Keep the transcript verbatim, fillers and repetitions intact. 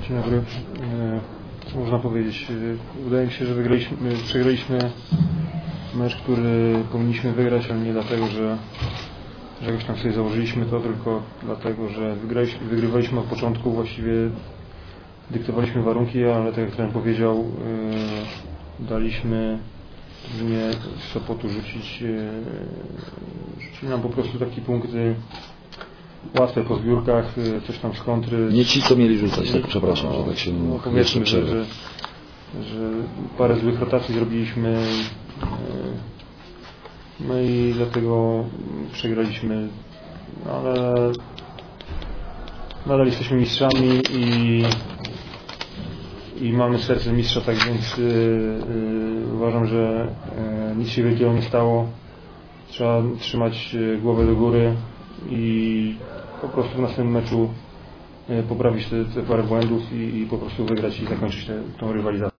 Dzień dobry. Co można powiedzieć? Wydaje mi się, że wygraliśmy, przegraliśmy mecz, który powinniśmy wygrać, ale nie dlatego, że, że jakoś tam sobie założyliśmy to, tylko dlatego, że wygraliśmy, wygrywaliśmy od początku, właściwie dyktowaliśmy warunki, ale tak jak trener powiedział, daliśmy drużynie z Sopotu rzucić, rzucili nam po prostu taki punkt łatwe po zbiórkach, coś tam z kontry. Nie ci, co mieli rzucać, tak, przepraszam, że tak się no, powiedzmy, że, że, że parę złych rotacji zrobiliśmy, no i dlatego przegraliśmy, ale nadal jesteśmy mistrzami i, i mamy serce mistrza, tak więc yy, yy, uważam, że yy, nic się wielkiego nie stało. Trzeba trzymać głowę do góry i po prostu w następnym meczu poprawić te, te parę błędów i, i po prostu wygrać i zakończyć tę rywalizację.